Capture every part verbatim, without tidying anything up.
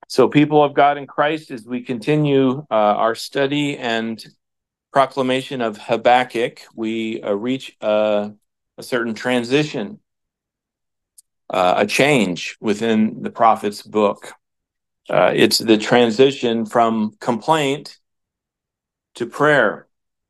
So, people of God in Christ, as we continue uh, our study and proclamation of Habakkuk, we uh, reach uh, a certain transition, uh, a change within the prophet's book. Uh, it's the transition from complaint to prayer.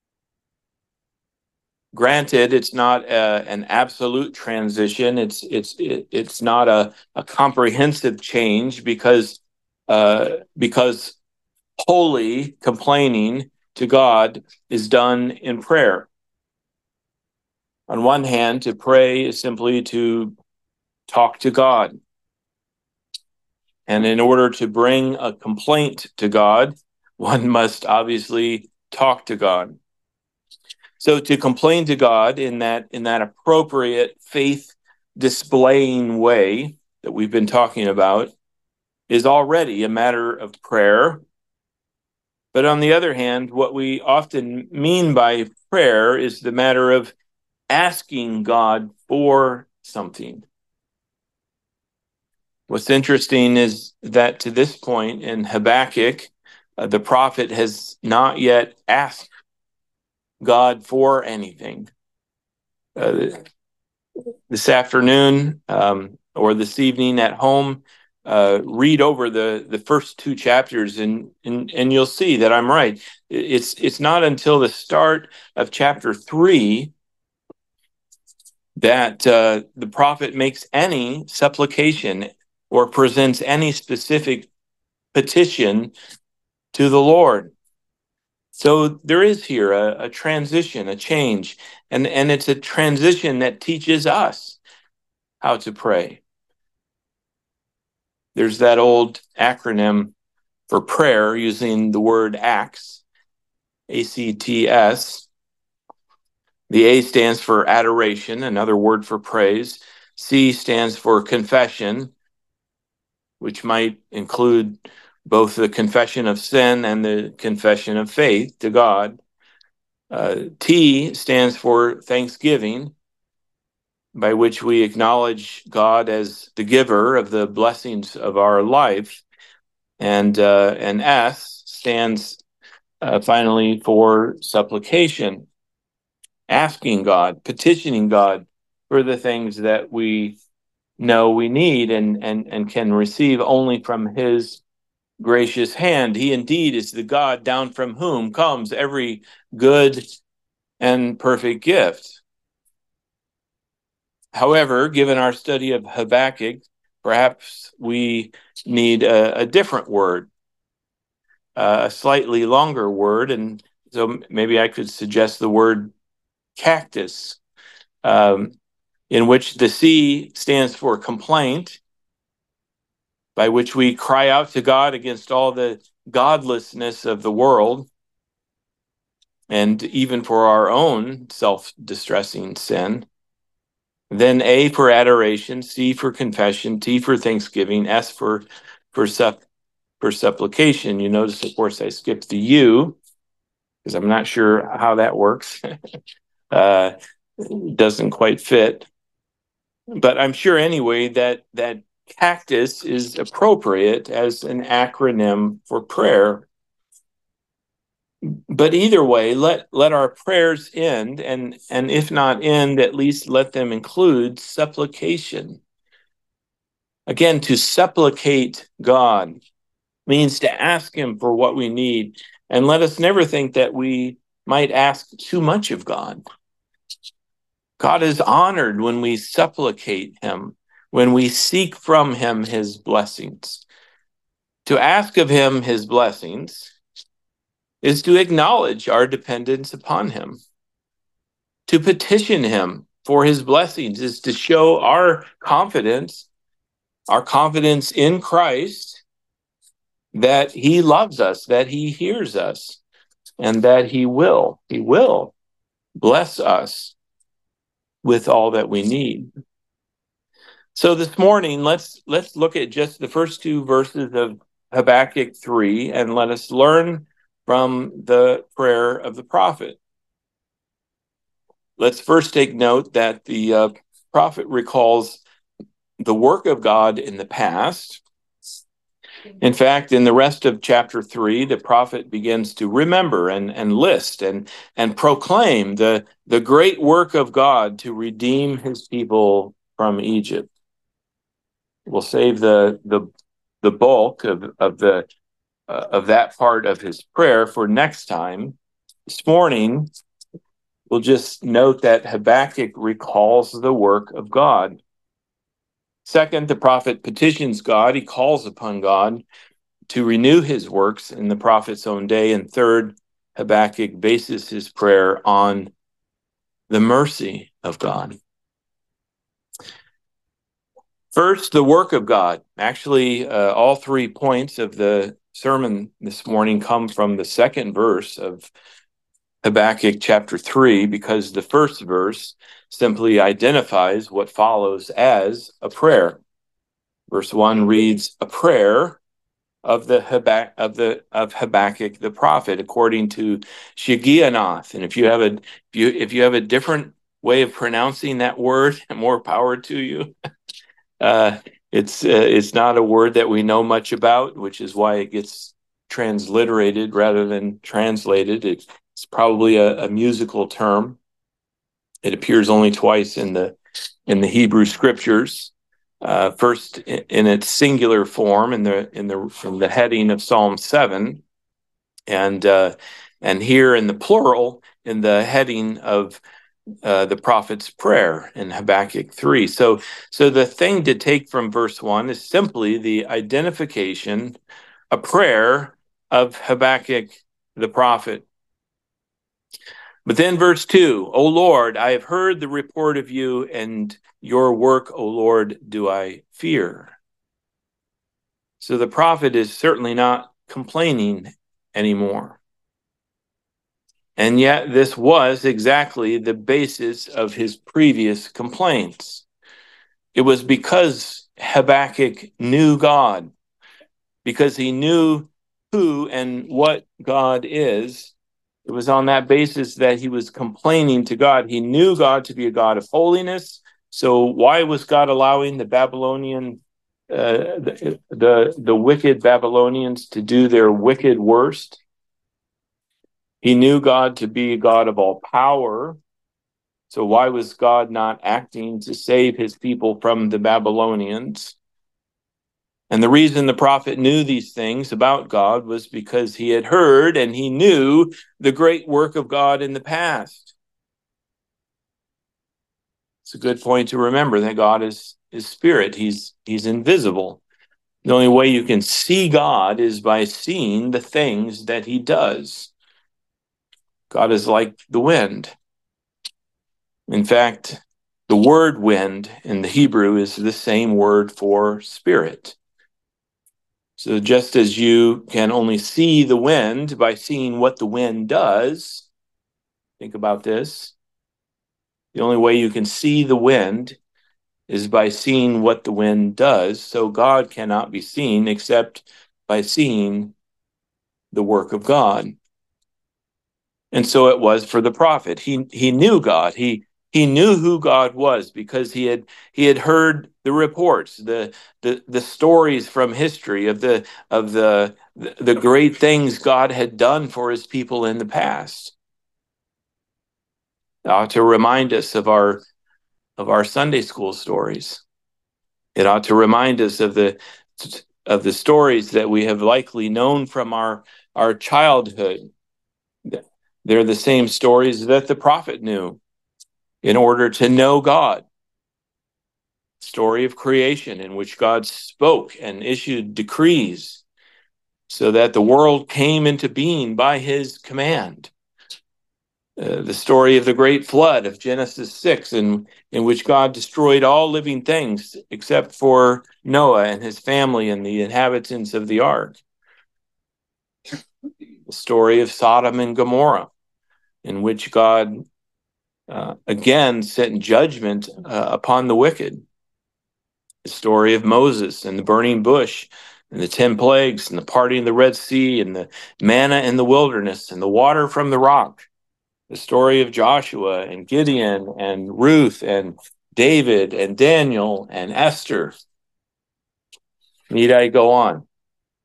Granted, it's not a, an absolute transition. It's it's it, it's not a, a comprehensive change because uh, because holy complaining to God is done in prayer. On one hand, to pray is simply to talk to God. And in order to bring a complaint to God, one must obviously talk to God. So to complain to God in that in that appropriate faith displaying way that we've been talking about is already a matter of prayer. But on the other hand, what we often mean by prayer is the matter of asking God for something. What's interesting is that to this point in Habakkuk, uh, the prophet has not yet asked God for anything. Uh, this afternoon um, or this evening at home, uh, read over the, the first two chapters and, and and you'll see that I'm right. It's it's not until the start of chapter three that uh, the prophet makes any supplication or presents any specific petition to the Lord. So there is here a, a transition, a change, and, and it's a transition that teaches us how to pray. There's that old acronym for prayer using the word ACTS, A C T S. The A stands for adoration, another word for praise. C stands for confession, which might include both the confession of sin and the confession of faith to God. Uh, T stands for thanksgiving, by which we acknowledge God as the giver of the blessings of our life. And, uh, and S stands uh, finally for supplication, asking God, petitioning God for the things that we know we need and, and, and can receive only from his gracious hand. He indeed is the God down from whom comes every good and perfect gift. However, given our study of Habakkuk, perhaps we need a, a different word, uh, a slightly longer word. And so maybe I could suggest the word cactus, um, in which the C stands for complaint, by which we cry out to God against all the godlessness of the world, and even for our own self-distressing sin. Then A for adoration, C for confession, T for thanksgiving, S for for sup for supplication. You notice, of course, I skipped the U because I'm not sure how that works. uh, doesn't quite fit. But I'm sure anyway that that cactus is appropriate as an acronym for prayer. But either way, let let our prayers end, and and if not end, at least let them include supplication. Again, to supplicate God means to ask him for what we need. And let us never think that we might ask too much of God. God is honored when we supplicate him, when we seek from him his blessings. To ask of him his blessings is to acknowledge our dependence upon him. To petition him for his blessings is to show our confidence, our confidence in Christ, that he loves us, that he hears us, and that he will, he will bless us with all that we need. So this morning, let's let's look at just the first two verses of Habakkuk three, and let us learn from the prayer of the prophet. Let's first take note that the uh, prophet recalls the work of God in the past, In fact, in the rest of chapter three, the prophet begins to remember and, and list and, and proclaim the, the great work of God to redeem his people from Egypt. We'll save the, the, the bulk of, of, the, uh, of that part of his prayer for next time. This morning, we'll just note that Habakkuk recalls the work of God. Second, the prophet petitions God. He calls upon God to renew his works in the prophet's own day. And third, Habakkuk bases his prayer on the mercy of God. First, the work of God. Actually, uh, all three points of the sermon this morning come from the second verse of Habakkuk chapter three, because the first verse simply identifies what follows as a prayer. Verse one reads, a prayer of the Habakkuk of the of Habakkuk the prophet, according to Shigionoth. And if you have a if you if you have a different way of pronouncing that word, more power to you. Uh, it's uh, it's not a word that we know much about, which is why it gets transliterated rather than translated. It's, it's probably a, a musical term. It appears only twice in the in the Hebrew scriptures. Uh, first, in, in its singular form, in the in the from the heading of Psalm seven, and uh, and here in the plural in the heading of uh, the prophet's prayer in Habakkuk three. So, so the thing to take from verse one is simply the identification, a prayer of Habakkuk the prophet. But then verse two, O Lord, I have heard the report of you, and your work, O Lord, do I fear. So the prophet is certainly not complaining anymore. And yet this was exactly the basis of his previous complaints. It was because Habakkuk knew God, because he knew who and what God is. It was on that basis that he was complaining to God. He knew God to be a God of holiness. So why was God allowing the Babylonian, uh, the, the, the wicked Babylonians to do their wicked worst? He knew God to be a God of all power. So why was God not acting to save his people from the Babylonians? And the reason the prophet knew these things about God was because he had heard and he knew the great work of God in the past. It's a good point to remember that God is, is spirit. He's, he's invisible. The only way you can see God is by seeing the things that he does. God is like the wind. In fact, the word wind in the Hebrew is the same word for spirit. So just as you can only see the wind by seeing what the wind does, think about this. The only way you can see the wind is by seeing what the wind does. So God cannot be seen except by seeing the work of God. And so it was for the prophet. He he knew God. He He knew who God was because he had he had heard the reports, the the the stories from history of the of the the great things God had done for his people in the past. It ought to remind us of our of our Sunday school stories. It ought to remind us of the of the stories that we have likely known from our our childhood. They're the same stories that the prophet knew. In order to know God. Story of creation in which God spoke and issued decrees so that the world came into being by his command. Uh, the story of the great flood of Genesis six, in, in which God destroyed all living things except for Noah and his family and the inhabitants of the ark. The story of Sodom and Gomorrah, in which God Uh, again sent judgment uh, upon the wicked. The story of Moses and the burning bush and the ten plagues and the parting of the Red Sea and the manna in the wilderness and the water from the rock. The story of Joshua and Gideon and Ruth and David and Daniel and Esther. Need I go on?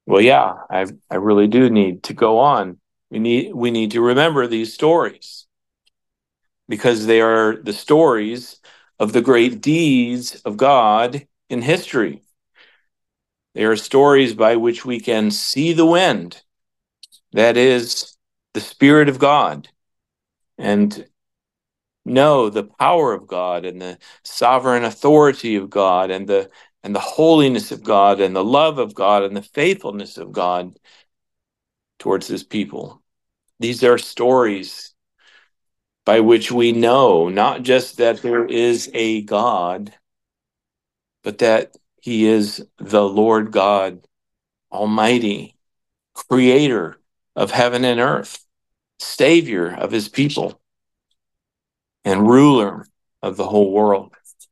Well, yeah, I I really do need to go on. We need we need to remember these stories because they are the stories of the great deeds of God in history. They are stories by which we can see the wind, that is, the Spirit of God, and know the power of God and the sovereign authority of God and the and the holiness of God and the love of God and the faithfulness of God towards his people. These are stories by which we know not just that there is a God, but that he is the Lord God Almighty, creator of heaven and earth, savior of his people, and ruler of the whole world.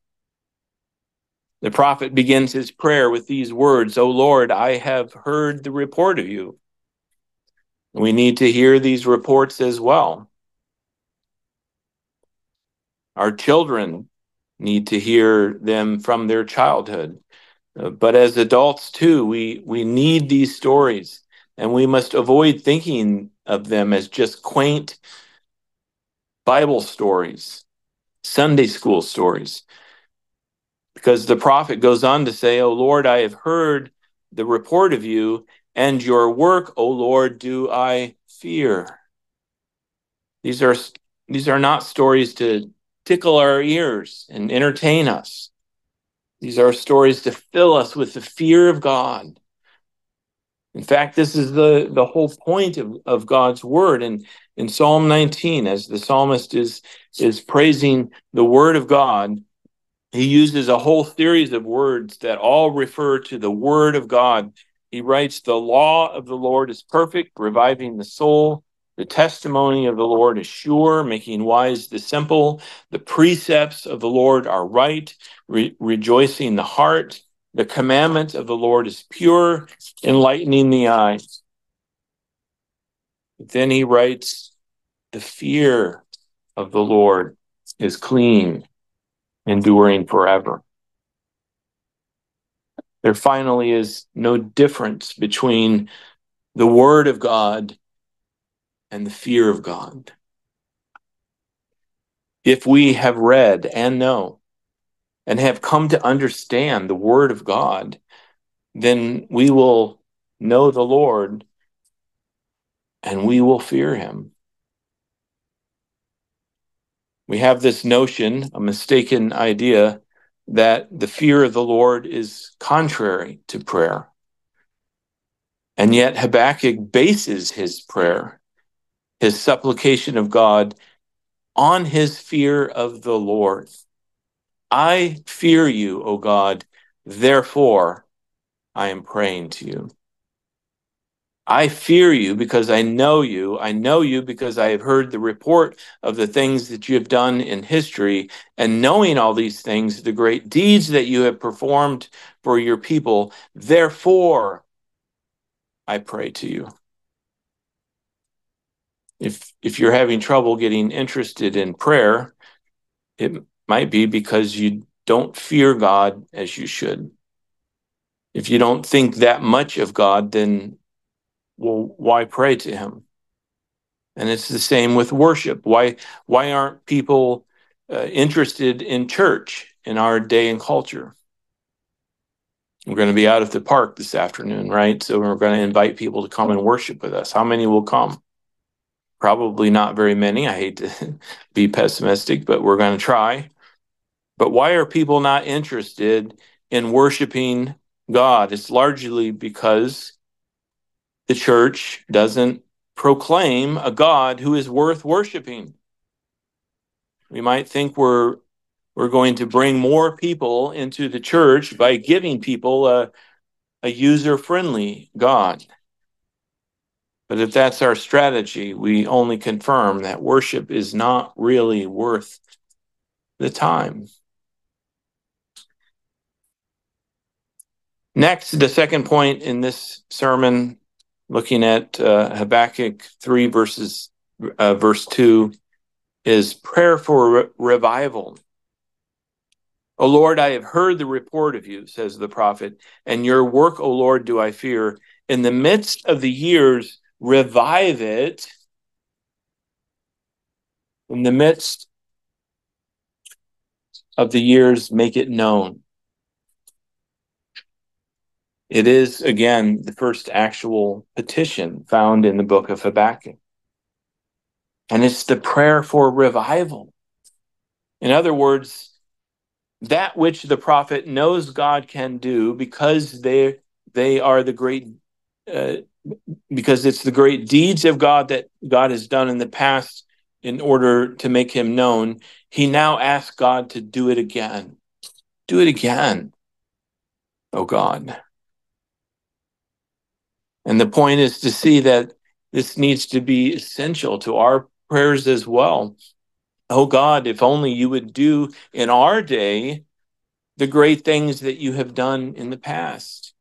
The prophet begins his prayer with these words, "O Lord, I have heard the report of you." We need to hear these reports as well. Our children need to hear them from their childhood. Uh, but as adults too, we, we need these stories, and we must avoid thinking of them as just quaint Bible stories, Sunday school stories. Because the prophet goes on to say, "O Lord, I have heard the report of you, and your work, O Lord, do I fear." These are, these are not stories to tickle our ears and entertain us. These are stories to fill us with the fear of God. In fact, this is the, the whole point of, of God's word. And in Psalm nineteen, as the psalmist is, is praising the word of God, he uses a whole series of words that all refer to the word of God. He writes, "The law of the Lord is perfect, reviving the soul. The testimony of the Lord is sure, making wise the simple. The precepts of the Lord are right, re- rejoicing the heart. The commandment of the Lord is pure, enlightening the eyes." But then he writes, "The fear of the Lord is clean, enduring forever." There finally is no difference between the word of God and the fear of God. If we have read and know and have come to understand the word of God, then we will know the Lord and we will fear him. We have this notion, a mistaken idea, that the fear of the Lord is contrary to prayer. And yet Habakkuk bases his prayer, his supplication of God, on his fear of the Lord. "I fear you, O God, therefore I am praying to you." I fear you because I know you. I know you because I have heard the report of the things that you have done in history. And knowing all these things, the great deeds that you have performed for your people, therefore I pray to you. If, if you're having trouble getting interested in prayer, it might be because you don't fear God as you should. If you don't think that much of God, then, well, why pray to him? And it's the same with worship. Why, why aren't people uh, interested in church in our day and culture? We're going to be out at the park this afternoon, right? So we're going to invite people to come and worship with us. How many will come? Probably not very many. I hate to be pessimistic, but we're going to try. But why are people not interested in worshiping God? It's largely because the church doesn't proclaim a God who is worth worshiping. We might think we're we're going to bring more people into the church by giving people a, a user-friendly God. But if that's our strategy, we only confirm that worship is not really worth the time. Next, the second point in this sermon, looking at uh, Habakkuk three verses, uh, verse two, is prayer for re- revival. "O Lord, I have heard the report of you," says the prophet, "and your work, O Lord, do I fear, in the midst of the years, revive it. In the midst of the years, make it known. It is, again, the first actual petition found in the book of Habakkuk. And it's the prayer for revival. In other words, that which the prophet knows God can do because they they are the great, uh, because it's the great deeds of God that God has done in the past in order to make him known. He now asks God to do it again. Do it again, oh God. And the point is to see that this needs to be essential to our prayers as well. Oh God, if only you would do in our day the great things that you have done in the past.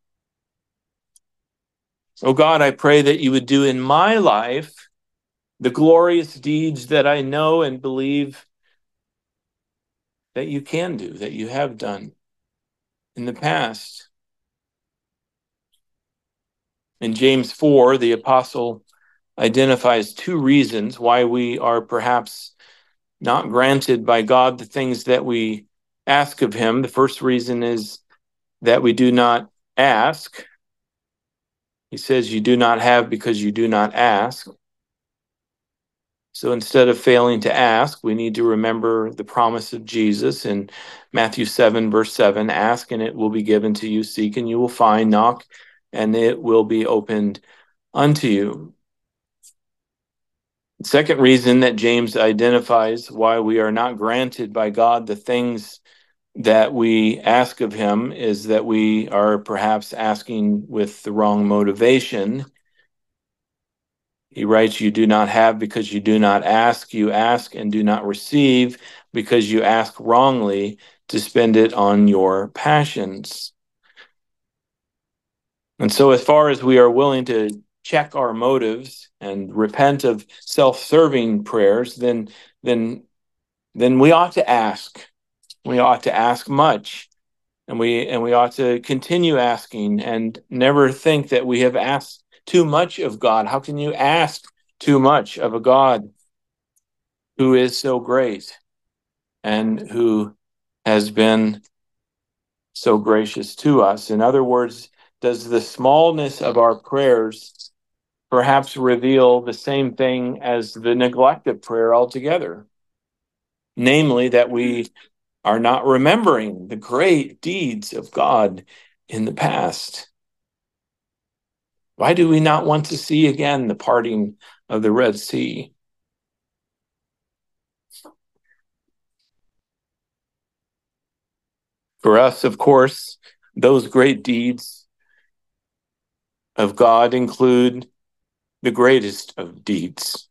Oh God, I pray that you would do in my life the glorious deeds that I know and believe that you can do, that you have done in the past. In James four, the apostle identifies two reasons why we are perhaps not granted by God the things that we ask of him. The first reason is that we do not ask. He says, you do not have because you do not ask. So instead of failing to ask, we need to remember the promise of Jesus in Matthew seven, verse seven, ask and it will be given to you, seek and you will find, knock and it will be opened unto you. The second reason that James identifies why we are not granted by God the things that we ask of him is that we are perhaps asking with the wrong motivation. He writes, you do not have because you do not ask. You ask and do not receive because you ask wrongly to spend it on your passions. And so as far as we are willing to check our motives and repent of self-serving prayers, then, then, then we ought to ask. We ought to ask much. And we and we ought to continue asking and never think that we have asked too much of God. How can you ask too much of a God who is so great and who has been so gracious to us? In other words, does the smallness of our prayers perhaps reveal the same thing as the neglect of prayer altogether? Namely, that we are not remembering the great deeds of God in the past. Why do we not want to see again the parting of the Red Sea? For us, of course, those great deeds of God include the greatest of deeds,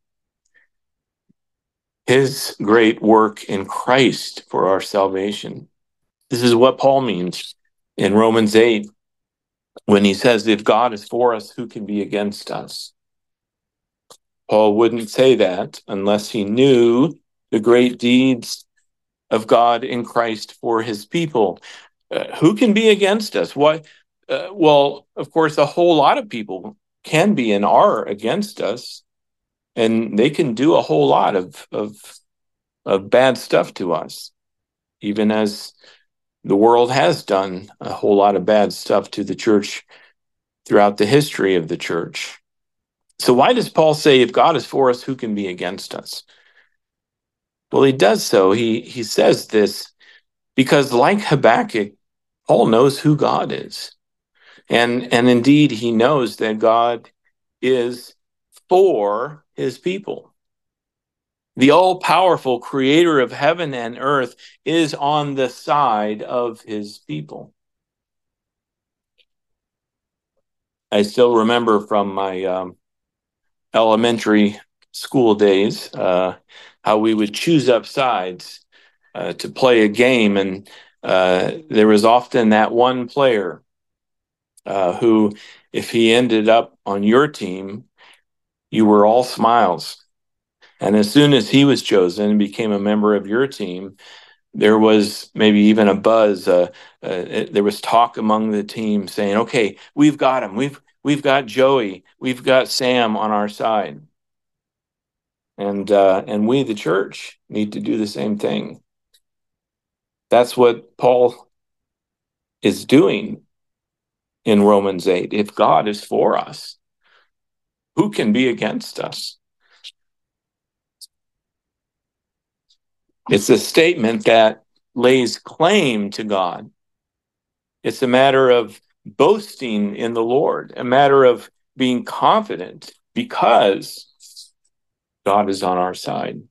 his great work in Christ for our salvation. This is what Paul means in Romans eight when he says, if God is for us, who can be against us? Paul wouldn't say that unless he knew the great deeds of God in Christ for his people. Uh, who can be against us? What? Uh, well, of course, a whole lot of people can be and are against us, and they can do a whole lot of of, of bad stuff to us, even as the world has done a whole lot of bad stuff to the church throughout the history of the church. So why does Paul say, if God is for us, who can be against us? Well, he does so. He, he says this because, like Habakkuk, Paul knows who God is. And, and indeed, he knows that God is for his people. The all-powerful creator of heaven and earth is on the side of his people. I still remember from my um, elementary school days uh, how we would choose up sides uh, to play a game, and uh, there was often that one player uh, who, if he ended up on your team, you were all smiles. And as soon as he was chosen and became a member of your team, there was maybe even a buzz. Uh, uh, it, there was talk among the team saying, okay, we've got him. We've we've got Joey, we've got Sam on our side. And uh, and we, the church, need to do the same thing. That's what Paul is doing in Romans eight. If God is for us, who can be against us? It's a statement that lays claim to God. It's a matter of boasting in the Lord, a matter of being confident because God is on our side.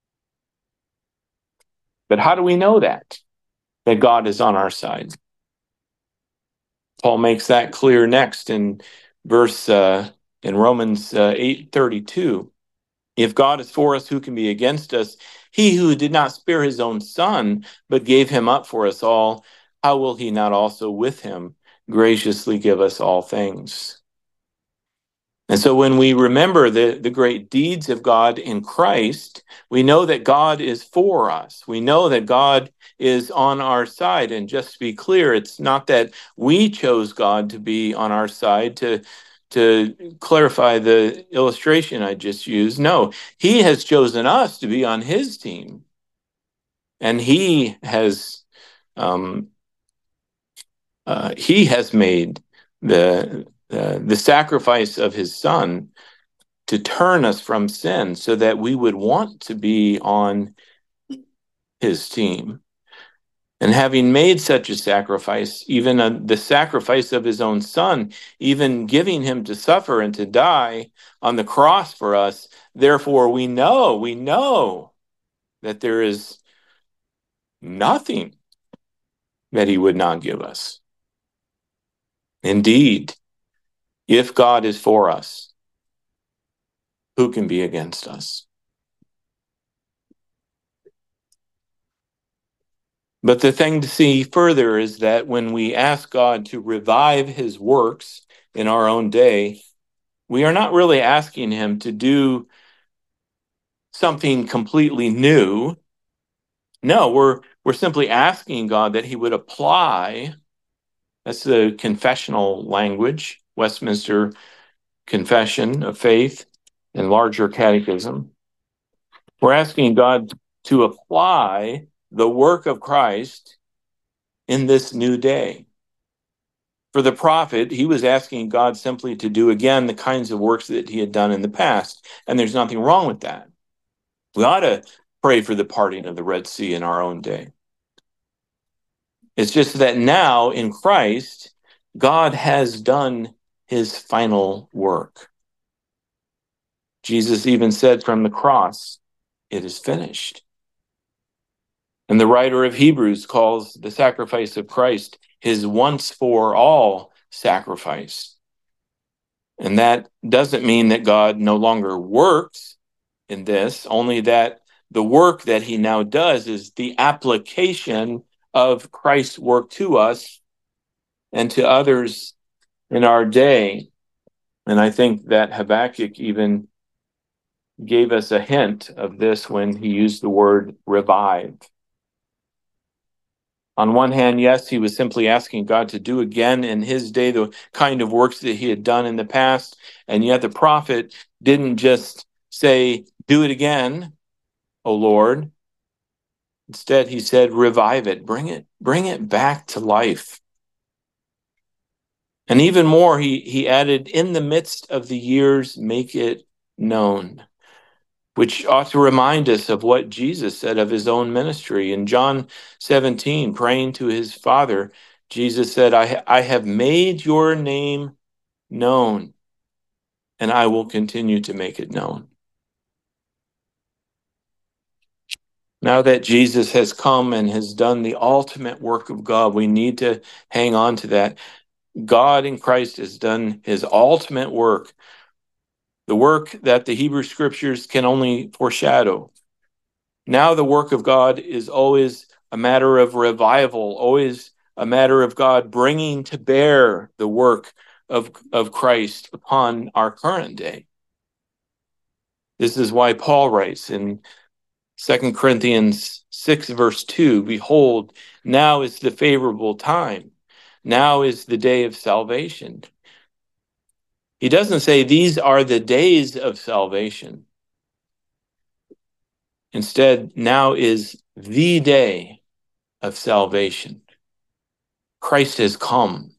But how do we know that, that God is on our side? Paul makes that clear next in verse uh, in Romans uh, eight thirty-two. If God is for us, who can be against us? He who did not spare his own son, but gave him up for us all, how will he not also with him graciously give us all things? And so when we remember the, the great deeds of God in Christ, we know that God is for us. We know that God is on our side. And just to be clear, it's not that we chose God to be on our side. To, to clarify the illustration I just used, no, he has chosen us to be on his team. And he has um, uh, he has made the uh, the sacrifice of his son to turn us from sin so that we would want to be on his team. And having made such a sacrifice, even a, the sacrifice of his own son, even giving him to suffer and to die on the cross for us, therefore we know, we know that there is nothing that he would not give us. Indeed, if God is for us, who can be against us? But the thing to see further is that when we ask God to revive his works in our own day, we are not really asking him to do something completely new. No, we're we're simply asking God that he would apply, that's the confessional language, Westminster Confession of Faith and larger catechism. We're asking God to apply the work of Christ in this new day. For the prophet, he was asking God simply to do again the kinds of works that he had done in the past, and there's nothing wrong with that. We ought to pray for the parting of the Red Sea in our own day. It's just that now in Christ, God has done his final work. Jesus even said from the cross, it is finished. And the writer of Hebrews calls the sacrifice of Christ his once for all sacrifice. And that doesn't mean that God no longer works in this, only that the work that he now does is the application of Christ's work to us and to others in our day. And I think that Habakkuk even gave us a hint of this when he used the word revive. On one hand, yes, he was simply asking God to do again in his day the kind of works that he had done in the past. And yet the prophet didn't just say, do it again, O Lord. Instead, he said, revive it, bring it, bring it back to life. And even more, he, he added, in the midst of the years, make it known, which ought to remind us of what Jesus said of his own ministry. In John seventeen, praying to his Father, Jesus said, I, I have made your name known, and I will continue to make it known. Now that Jesus has come and has done the ultimate work of God, we need to hang on to that. God in Christ has done his ultimate work, the work that the Hebrew scriptures can only foreshadow. Now the work of God is always a matter of revival, always a matter of God bringing to bear the work of, of Christ upon our current day. This is why Paul writes in Second Corinthians six, verse two, behold, now is the favorable time. Now is the day of salvation. He doesn't say these are the days of salvation. Instead, now is the day of salvation. Christ has come.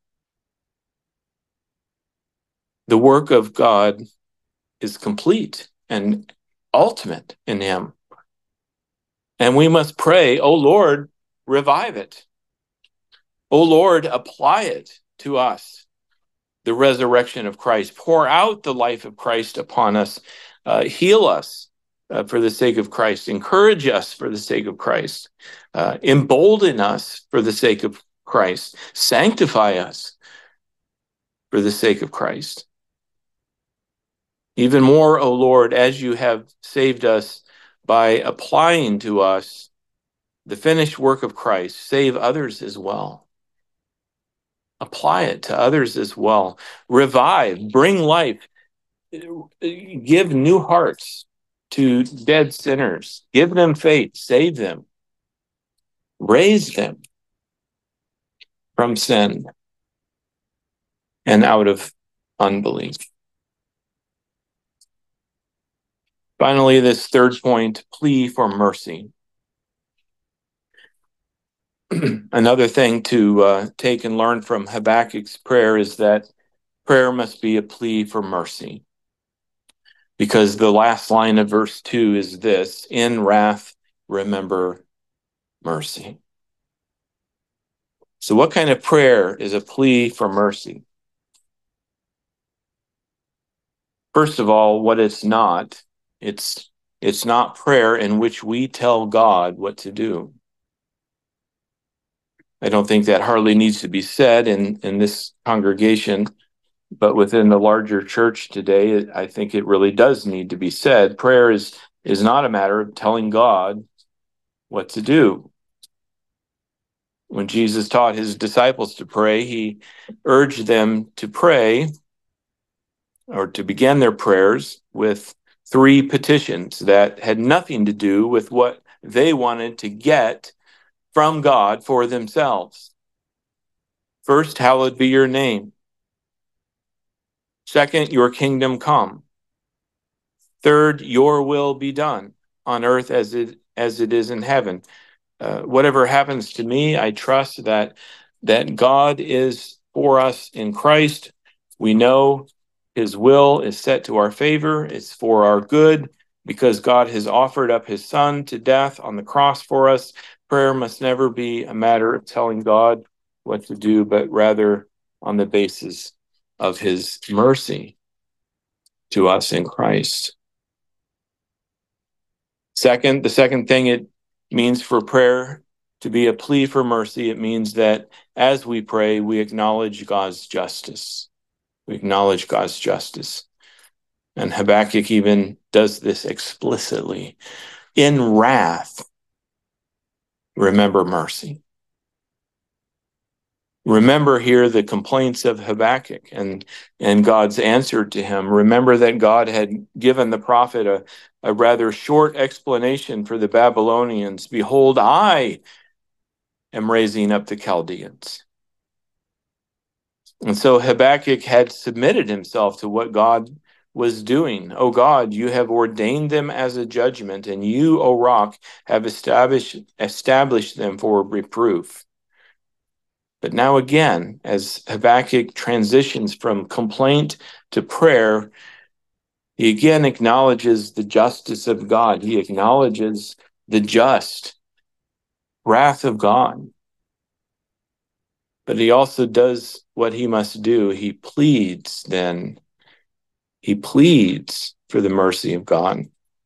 The work of God is complete and ultimate in him. And we must pray, "O Lord, revive it. O Lord, apply it to us." The resurrection of Christ. Pour out the life of Christ upon us. Uh, heal us uh, for the sake of Christ. Encourage us for the sake of Christ. Uh, embolden us for the sake of Christ. Sanctify us for the sake of Christ. Even more, O Lord, as you have saved us by applying to us the finished work of Christ, save others as well. Apply it to others as well. Revive, bring life, give new hearts to dead sinners. Give them faith, save them, raise them from sin and out of unbelief. Finally, this third point, plea for mercy. Another thing to uh, take and learn from Habakkuk's prayer is that prayer must be a plea for mercy. Because the last line of verse two is this: in wrath, remember mercy. So what kind of prayer is a plea for mercy? First of all, what it's not, it's it's not prayer in which we tell God what to do. I don't think that hardly needs to be said in, in this congregation, but within the larger church today, I think it really does need to be said. Prayer is, is not a matter of telling God what to do. When Jesus taught his disciples to pray, he urged them to pray or to begin their prayers with three petitions that had nothing to do with what they wanted to get from God for themselves. First, hallowed be your name. Second, your kingdom come. Third, your will be done on earth as it as it is in heaven. Uh, whatever happens to me, I trust that that God is for us in Christ. We know his will is set to our favor. It's for our good because God has offered up his son to death on the cross for us. Prayer must never be a matter of telling God what to do, but rather on the basis of his mercy to us in Christ. Second, the second thing it means for prayer to be a plea for mercy, it means that as we pray, we acknowledge God's justice. We acknowledge God's justice. And Habakkuk even does this explicitly. In wrath, remember mercy. Remember here the complaints of Habakkuk and, and God's answer to him. Remember that God had given the prophet a, a rather short explanation for the Babylonians. Behold, I am raising up the Chaldeans. And so Habakkuk had submitted himself to what God was doing. O God, you have ordained them as a judgment, and you, O rock, have established, established them for reproof. But now again, as Habakkuk transitions from complaint to prayer, he again acknowledges the justice of God. He acknowledges the just wrath of God. But he also does what he must do. He pleads then. He pleads for the mercy of God.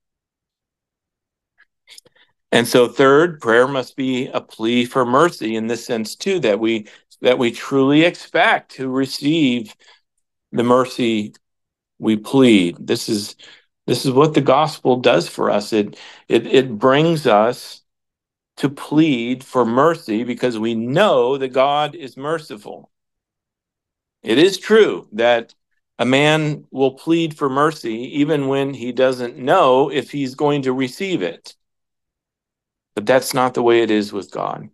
And so third, prayer must be a plea for mercy in this sense too, that we that we truly expect to receive the mercy we plead. This is this is what the gospel does for us. It it it brings us to plead for mercy because we know that God is merciful. It is true that a man will plead for mercy even when he doesn't know if he's going to receive it. But that's not the way it is with God.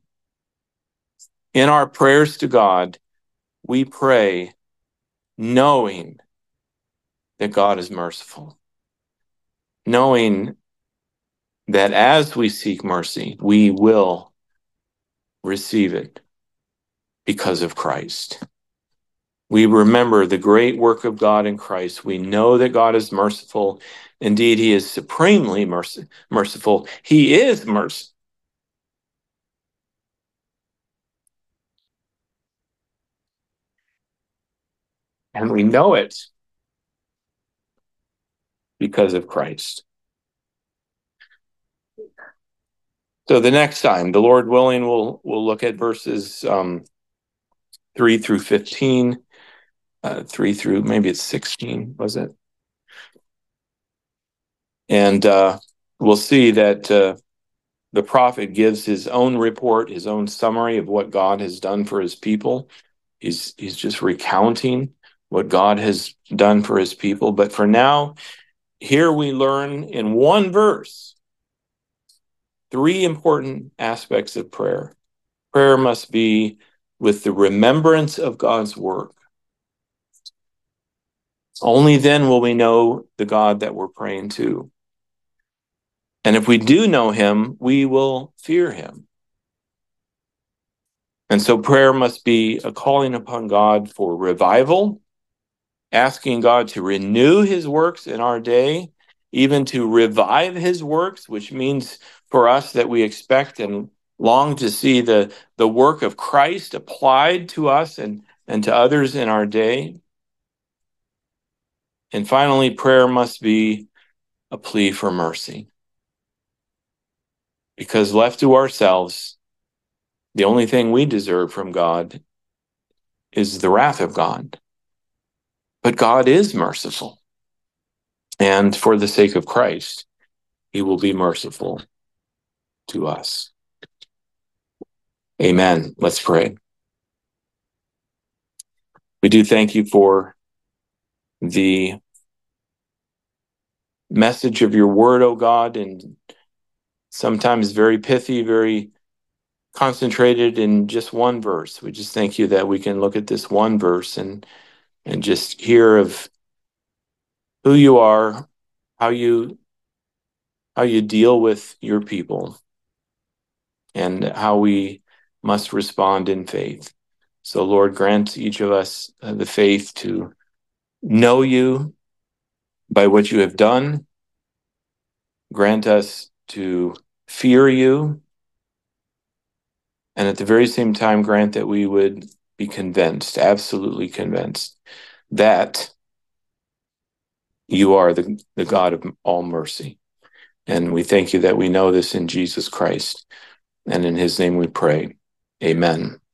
In our prayers to God, we pray knowing that God is merciful, knowing that as we seek mercy, we will receive it because of Christ. We remember the great work of God in Christ. We know that God is merciful. Indeed, he is supremely merc- merciful. He is mercy. And we know it because of Christ. So the next time, the Lord willing, we'll, we'll look at verses um, three through fifteen, uh, three through, maybe it's sixteen, was it? And uh, we'll see that uh, the prophet gives his own report, his own summary of what God has done for his people. He's, he's just recounting what God has done for his people. But for now, here we learn in one verse three important aspects of prayer. Prayer must be with the remembrance of God's work. Only then will we know the God that we're praying to. And if we do know him, we will fear him. And so prayer must be a calling upon God for revival, asking God to renew his works in our day, even to revive his works, which means for us that we expect and long to see the, the work of Christ applied to us and, and to others in our day. And finally, prayer must be a plea for mercy. Because left to ourselves, the only thing we deserve from God is the wrath of God. But God is merciful. And for the sake of Christ, he will be merciful to us. Amen. Let's pray. We do thank you for the message of your word, O God, and sometimes very pithy, very concentrated in just one verse. We just thank you that we can look at this one verse and and just hear of who you are, how you how you deal with your people, and how we must respond in faith. So, Lord, grant each of us uh, the faith to know you by what you have done. Grant us to fear you. And at the very same time, grant that we would be convinced, absolutely convinced, that you are the, the God of all mercy. And we thank you that we know this in Jesus Christ. And in his name we pray. Amen.